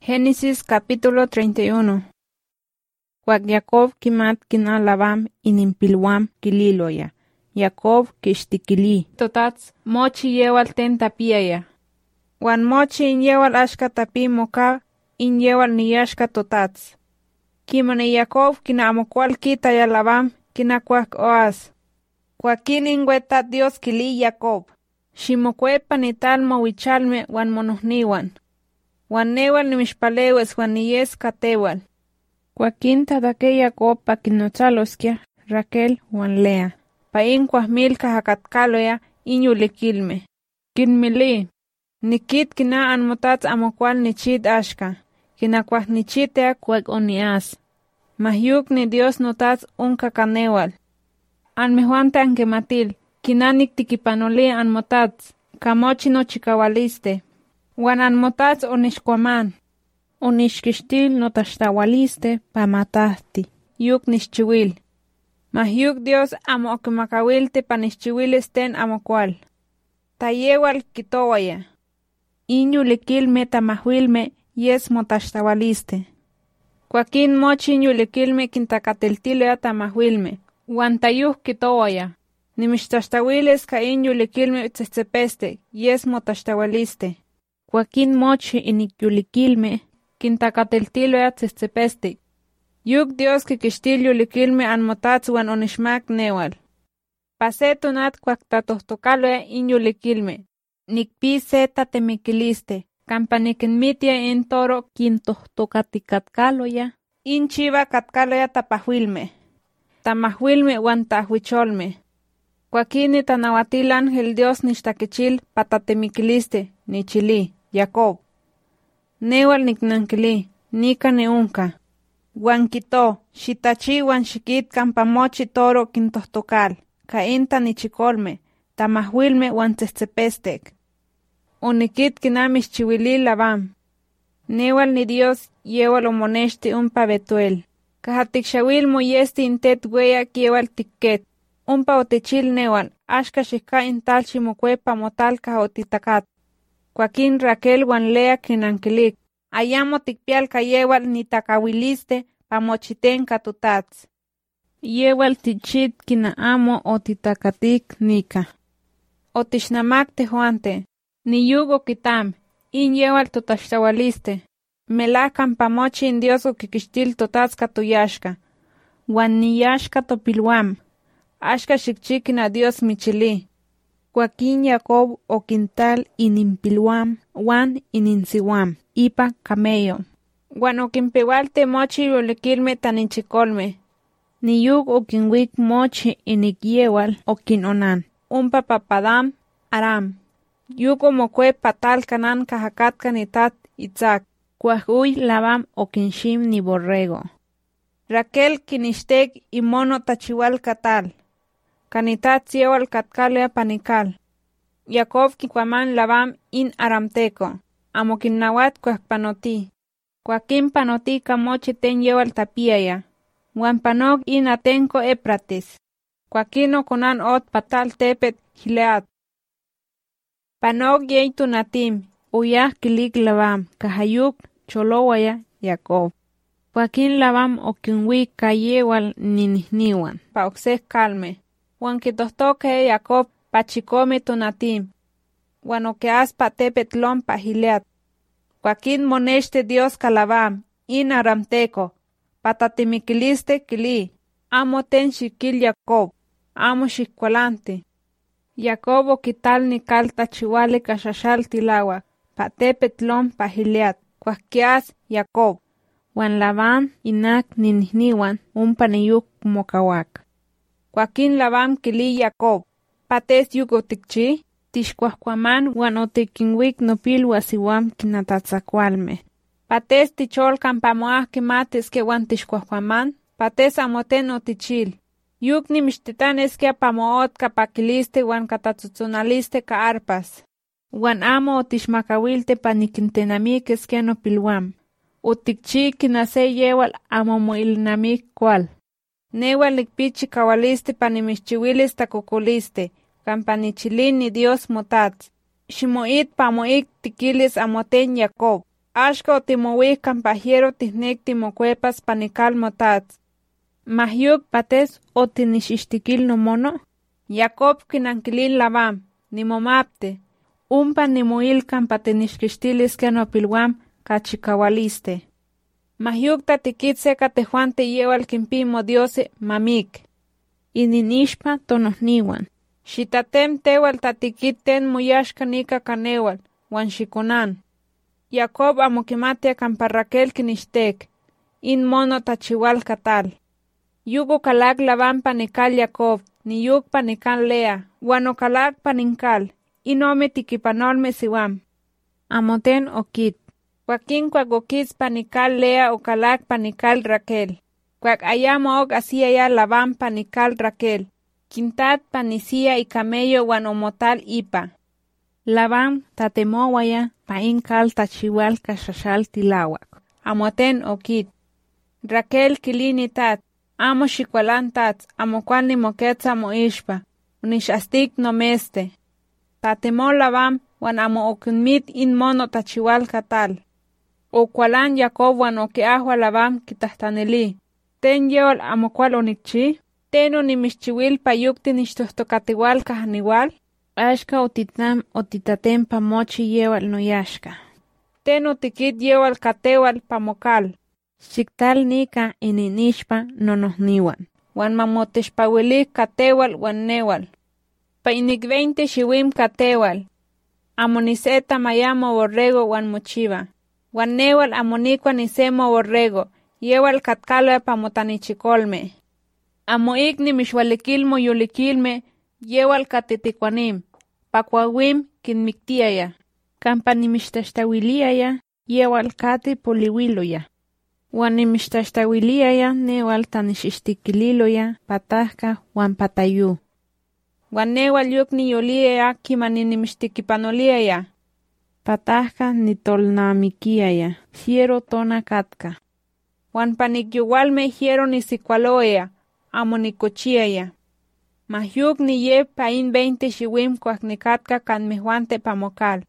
Génesis capítulo 31. Cuac Jacob kimat kina Labam inimpilwam kililoya. Jacob kixtikili. Totats mochi yewal ten tapiaya. Wan mochi in yewal ashka tapi moka in yewal niyashka totats. Kimane Jacob kina amokual kita ya Labam kina cuac oas. Cuaquin in wetat Dios kili Jacob. Ximocuepa ni tal mowichalme wan monohniwan. Wan newal nimixpalewes wan niyes katewal. Cuaquin tadake Jacob pa kinochaloskia Raquel wan Lea. Pa in cuahmilka jakatkaloya inyulikilme. Kinmili. Nikit kina anmotats amokual nichit ashka. Kina cuah nichitea cuac onias. Mahyuk ni Dios notats unka kanewal. Anmehuante ankematil. Kinanik tikipanoli anmotats. Kamochi no chikawaliste. Wan anmotats onixkuaman. Onixkixtil notaxtawaliste pa matahti. Yuk nixchiwil. Mahyuk Dios amo okimakawilti pa nixchiwilis ten amokual. Tayewal kitowaya. Inyulikilme tamahwilme yes motaxtawaliste. Cuaquin mochi inyulikilme kintakateltiloya tamahwilme. Wan tayuh kitowaya. Nimixtaxtawiles ka inyulikilme tzetzepeste yes motaxtawaliste. Cuaquin mochi inikyulikilme kintakateltiloya tzetzepeste. Yuk Dios kikixtil yulikilme anmotats wan onixmak newal. Pase tunat cuac tatohtokaloya in yulikilme. Nikpi se tatemikiliste. Kampanikinmitia in toro kintohtokatikatkaloya. In chiva katkaloya tapahwilme. Tamahwilme wan tahwicholme. Cuaquini tanawatil ángel Dios nixtakichil patatemikiliste nichili Jacob. Newal niknankili nika neunka. Wan kito xitachi wan xikit kampa mochi toro kintohtokal. Ka inta nichikolme tamahwilme wan tzetzepestek. Unikit kinamixchiwili Labam. Newal ni Dios yewal omonexti umpa Betuel. Kahatikxawil moyesti intet weya kiewal tikket. Umpa otichil newal, ashka xika intal ximocuepa motalka otitakat. Cuaquin Raquel wan Lea kinankilik. Ayamo tikpial ka yewal nitakawiliste pa mochitenka tutats. Yewal tichit kina amo otitakatik nika. Otixnamak tehuante. Ni yugo kitam. In yewal totaxtawaliste. Melakan pa mochi in Dios okikixtil totatska tuyashka. Wan niyashka topilwam. Ashka xikchikina Dios michili. Cuaquin Jacob okintal inimpilwam wan ininsiwam. Ipa camello. Wan okinpewalte mochi yulikilme taninchikolme. Niyuk okinwik mochi inikyewal okinonan. Umpa papadam aram. Yuk omokue patal kanan kahakatka nitat Itzak. Cuahuy Labam okinshim ni borrego. Raquel kinishtek imono tachiwal katal. Kanitat siewal katkalea panikal. Jacob kikuaman Labam in aramteko. Amo kinnawat cuacpanoti. Cuaquin panoti kamochi ten yewal tapiaya. Wan panog in atenko epratis. Cuaquin okonan ot patal tepet Gilead. Panog yei tunatim. Uyah kilik Labam. Kahayuk cholowaya Jacob. Cuaquin Labam okinwik kayewal ninihniwan. Pa oksek kalme. Wan kitohtoke Jacob pachikome tunatim. Wan okeas pa tepetlon pa Gilead. Cuaquin monexte Dios kalabam, in aramteko. Patatimikiliste kili. Amo ten xikil Jacob. Amo xikualante. Jacob okital nikal tachiwale kaxaxal tilawa. Pa tepetlon pa Gilead. Cuaquias Jacob. Wan Labam inak ninihniwan umpa niyuk mokawak. Cuaquin Labam kili Jacob. Pates yuk otikchi. Tixcuahcuaman wan otikinwik nopilwa siwam kinatatzakualme. Pates tichol kampamoah kimatis ke wan tixcuahcuaman. Pates amoten otichil. Yuk nimixtitanes ke pamoot kapakiliste wan katatzutzonaliste ka arpas. Wan amo otixmakawilte pa nikintenamikes ke nopilwam. Otikchi kinase yewal amo moilnamik kual. Newal nikpichi kawaliste pa nimixchiwilis takokoliste. Kampanichilin ni Dios motats. Ximoit pamoik tikilis amoten Jacob. Ashka otimowih campahiero tihnek timocuepas panical motats. Mahyuk pates otinishishtikil no mono. Jacob kinankilin Labán, nimomapte. Umpa nimuil campatenishkishtilis que no pilwam kachikawaliste. Mahyuk tatikitse katejuante yewal kimpimo diose mamik. Ininishpa tonohniwan. Shitatem tewal tatikiten muyashka nika kanewal, wan shikunan. Jacob amokimate kamparrakel kinishtek. In mono tachiwal katal. Yugo kalak Labán panikal Jacob, ni yug panikal Lea, wan okalak paninkal. Inome tikipanolme siwam. Amoten okit. Joaquín kwak okits panikal Lea okalak panikal Raquel. Kwak ayamo ok asiaya Labán panikal Raquel. Quintat panisia y camello wan omotal ipa. Labán tatemowaya painkal tachiwal kashashal tilawak. Amoten okit. Raquel kilinitat. Amo xikualantat. Amo cual ni moquetza moishpa. Unishastik no meste. Tatemo Labán wan amo okunmit in mono tachiwal katal. O cualan Jacob wan okeahua Labán kitahtanili. Ten yewal amo cual onikchi. Teno nimishchiwil payukti nishtohtokatiwal kahaniwal. Ashka otitam otitatem pamochi yewal noyashka. Teno tikit yewal katewal pamokal. Xiktal nika ininishpa nonohniwan. Wan mamoteshpawilik katewal wan newal. Painik 20 shiwim katewal. Amoniseta mayamo borrego wan mochiva. Wan newal amonikwa nisemo borrego. Yewal katkalo pamotanichikolme. Amoik nimishwalikilmo yulikilme. Yewal katitikwanim. Pakwawim kinmiktiaya. Kampa nimishtashtawilia yewal kati poliwiloya. Wan nimishtashtawilia newal tanishishtikililoya patahka wan patayu. Wan newal yukni yoliaya kimani nimishtikipanoliaya. Patahka nitolnamikiaya. Hiero tona katka. Wan panikyuwalme hiero nisikualoya. Amo nikochiaya. Mahyuk ni ye pain 20 shiwim kwak nikatka kan mehuante pamokal.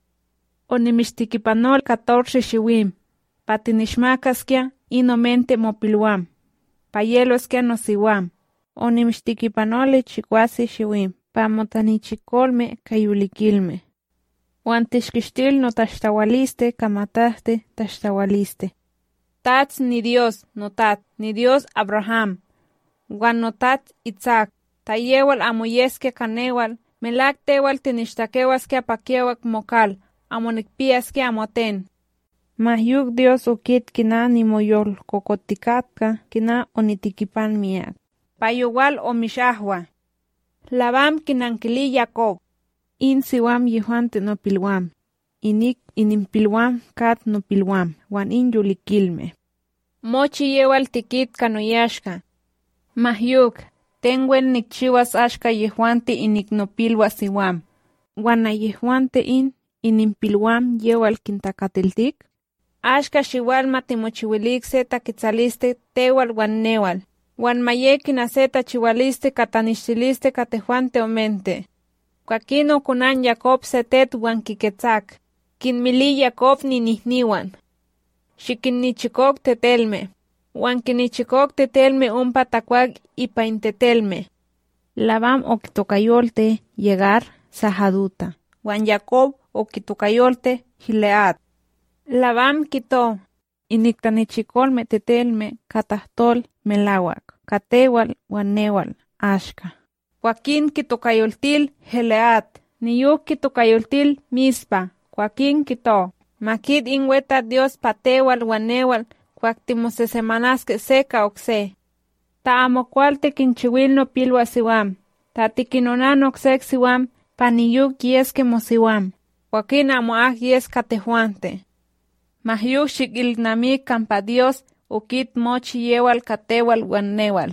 O nimishtikipanol 14 shiwim. Patinishmakaskia inomente mopilwam. Payeloskia nosiwam. O nimishtikipanole chikwasi shiwim. Pamotanichikolme kayulikilme. Wan tishkishtil no tashtawaliste kamatahte tashtawaliste. Tats ni Dios notat, ni Dios Abraham. Wan notat Isaac. Tayewal amoyeske kanewal, melak tewal tinishtakewaske apakiewak mokal, amonikpiaske amoten. Mahyuk Dios okit kina nimoyol kokotikatka kina onitikipan miak. Payuwal o mishahwa. Labam kinankili Jacob. In siwam yehuante no pilwam. Inik inimpilwam kat no pilwam, wan in yulikilme. Mochi yewal tikit kanoyashka. Mahyuk. Tenguel nikchiwas ashka yehuante iniknopilwa siwam. Wana yehuante inimpilwam yewal kintakatiltik. Ashka shiwalma timochiwilik seta kitzaliste tewal wan newal. Wan mayekin aseta chiwaliste katanishtiliste katejuante omente. Kwakino kunan Jacob setet wan kiketzak. Kinmili Jacob ninihniwan. Shikinnichikok tetelme. Wan kinichikok tetelme umpa takwag ipain tetelme. Labam okitokayolte llegar sahaduta. Wan Jacob okitokayolte Gilead. Labam kito. Iniktanichikolme tetelme katahtol melawak. Katewal wan newal ashka. Joaquín kitokayoltil Gilead. Niyuk kitokayoltil Mispa. Joaquín kito. Makid inweta Dios patewal wan newal. Kwak timosesemanas seka okse. Ta amo cual tekinchiwil no pilwa siwam. Ta tikinonan oksek siwam, paniyuk yeske mosiwam. Joaquín amo yes katejuante. Mahyuk shikilnamik kampa Dios ukit mochi yewal katewal wan newal.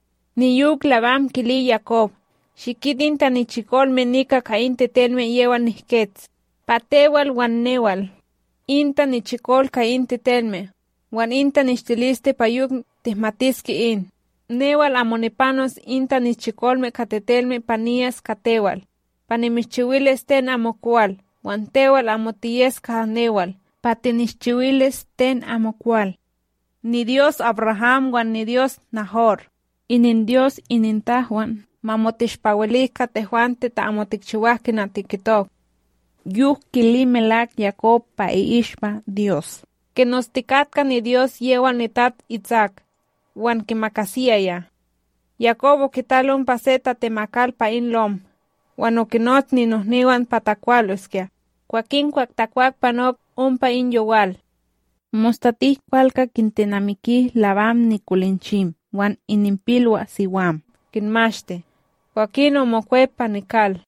Niyuk Labam kili Jacob. Shikidin tanichikol menika kainte telme yewal nihketz. Patewal wan newal. Inta nichikol kainte telme. Wan inta nishtiliste payuk tihmatiski in. Newal amonipanos inta nichikolme katetelme panías katewal. Panimichiwiles ten amokual. Wan tewal amotiyes newal. patinixchiwiles ten amocual. Ni Dios Abraham wan ni Dios Nahor. Inin Dios inin tahuan, mamotixpawelika tehuante ta amotikchiwahki natikitok. Yuh kilimelak Jacob pa iishpa Dios. Que nos tikatka ni Dios yewan ni tat Isaac, wan kimakasiyaya. Jacobo kitalon paseta temakal pa inlom, wan okinot ni nohniwan patakualoskia. Kuakin kuaktakuak panok umpa inyowal. Mostatih kualka kintenamiki Labam ni kulinchim, wan inimpilwa siwam, kinmachte. Kuakin omokwepa nikal.